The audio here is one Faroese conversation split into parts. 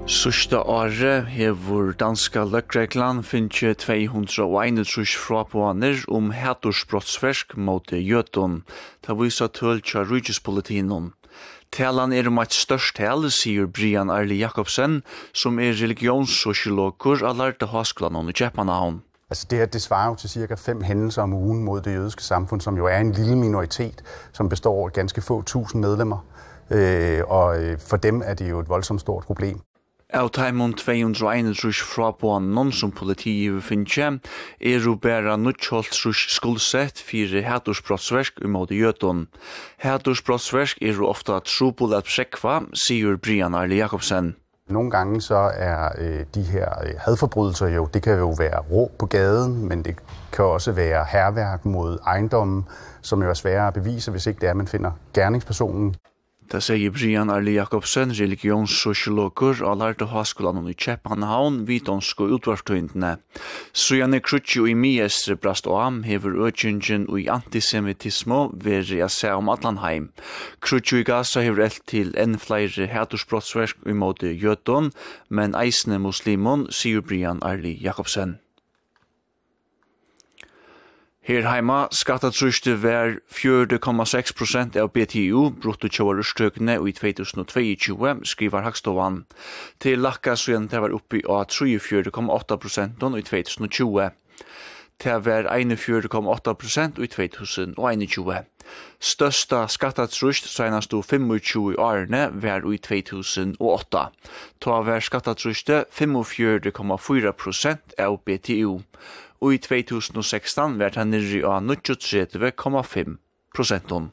Sista året hevur danska løgreglan finnje 231 fráboðanir hatursbrottsverk mot jødum. Ta vísa tøl tja ríkispolitinum. Talan eitt størst tal, sier Brian Arli Jakobsen, som religionssosiologer av lærte Høgskolen i København. Altså det svarer jo til cirka 5 hændelser om ugen mod det jødiske samfund, som jo en lille minoritet, som består af ganske få tusind medlemmer. Og for dem det jo et voldsomt stort problem. Av taimon 231 fráboðanum som politiet finnje, bæra 9 skuldsett fyrir hatursbrottsverk mot jødum. Hatursbrottsverk ofta trupul at prekva, sier Brian Arli Jakobsen. Nogle gange så de her hadforbrydelser jo, det kan jo være råb på gaden, men det kan også være hærværk mod ejendommen, som jo sværere at bevise, hvis ikke man finder gerningspersonen. Det sier Brian Arli Jakobsen, religionssosiologer av lærte Høgskolen i København, vidonsk og utvartøyndene. Sujane Krutju i Miestre brast om hever økjingen og i antisemitismo veri a se om Atlanheim. Krutju i Gaza hever elt til enn flere hatursbrottsverk imot jødon, men eisne muslimon, sier Brian Arli Jakobsen. Her heima skattatryste var 4,6% av BTU, bruttokjøvarustøkene i 2022, skriver Hagstovan. Til lakka siden det var oppi av 34,8% i 2020. Det var 41,8% i 2021. Størsta skattatryst senast 25 årene var i 2008. Ta var skattatryste 45,4% av BTU. Og i 2016 var han nere av 93,5%.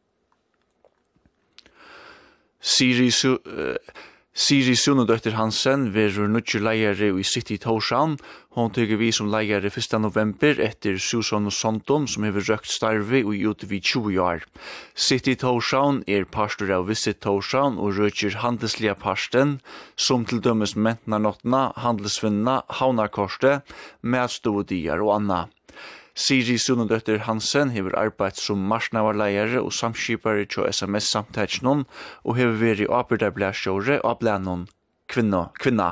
Siri Sunodøtter Hansen verur nødje leiere i City Torshavn. Hon tykker vi som leiere 1. november etter Susan og Sondom som hever røkt starve og ute vid 20 år. City Torshavn pastor av Visit Torshavn og røkker handelslige parsten som til dømes mentnarnottene, handelsvinnene, havnarkorset, medstodier og anna. Siri Sunodøtter Hansen hever arbeidt som marsnavarleiere og samskipare til SMS-samtetsjonen og hever vært i arbeiderblæsjåre og blænon kvinna.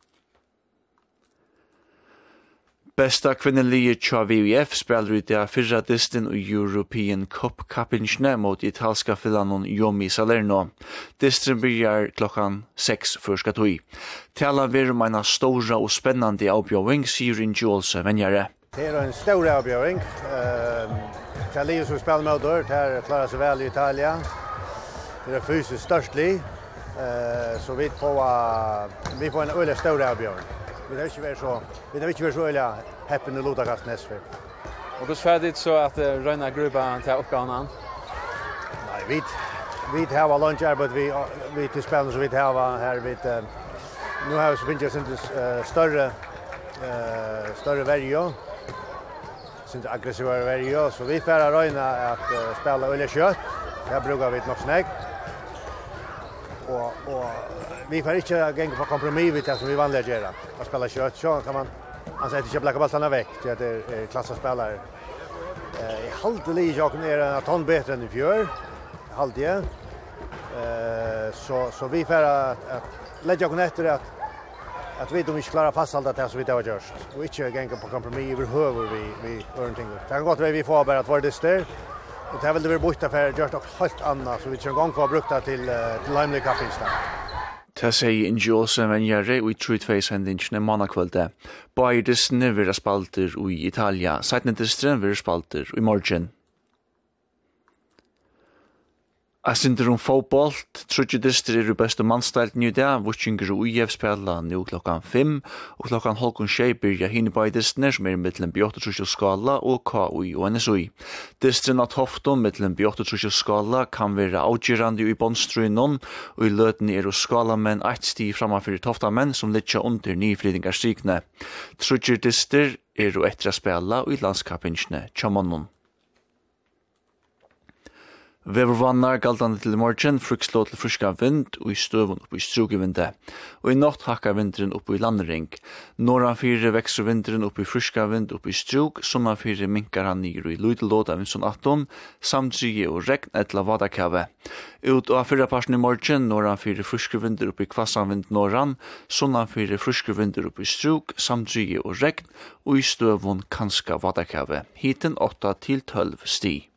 Besta kvinnelige tja WWF spiller ut av 4. distin og European Cup-kappingsne mot italska filanon Yomi Salerno. Distin byrjar klokkan 6 førska tog. Tala ver en stora og spennande avbjøving, sier Injolse Venjare. Det en stor avbjøring. Det liv som spiller med dør, det klarer seg vel i Italia. Det fysisk størstlig, så vi får en øyelig stor avbjøring. Vi har ikke vært så øyelig heppen i Lodakast Nesfjord. Og hvordan ferdig så at røyna gruppa til oppgaven? Nei, vi har lunsjarbeid vi til spillene som vi har her. Nu har vi så finnes større verjo. Sin aggressiva verjo, så vi får røyna at spela øyelig kjøtt. Her bruker vi nok snegg. Og vi får ikke gjenge på kompromiss med det som vi vanlig gjør. Å spela kjøtt, så kan man ikke blekka ballarna vekk til at det klassespelare. I halvt lijokken en ton bedre enn i fjør. Halvt det. Så vi får legge okken etter at vi ikke klarer å fastholde det som vi har gjort. Og ikke gjenge på kompromiss overhøver vi ting. Det kan godt være vi får bare at vår dyster. Og det vil det være borte for å gjøre noe helt annet, så vi ikke en gang får brukt det til heimelig kappingsdag. Det sier Injolse Venjare og i 3-2-sendingene mannakvölde. Bare distene vil spalter i Italia, seitene distene vil spalter i morgen. Jeg synder fotbollt, trutje dister beste mannstælten i dag, Vutsinger og UIF spela nu klokkan 5, og klokkan 6:30 byrja hinebøy distene, som mittlen Bjørtetrusje skala og KUI og NSUI. Disteren av Tofton mittlen Bjørtetrusje skala kan være avgjørende i båndstrunnen, og i løten skalamenn 1 sti framafyr Toftamenn som littja under nyflydingarstikene. Trutje dister etter spela og i landskapingsne tjamannen. Vevervannar galtande til morgen, frukslå til friska vind og i støvun oppe i strugevinde. Og i natt hakkar vindren oppe i landring. Norran fire vekser vindren oppe i friska vind oppe i strug, sunna fire minkar han nir i luidelåda vinson atom, samtrige og regn etla vadakave. Ut av fyrra parsen i morgen, norran fire friske vinder oppe i kvassan vind norran, sunna fire friske vinder oppe i strug, samtrige og regn, og i støvun kanska vadakave. Hiten 8 til 12 sti.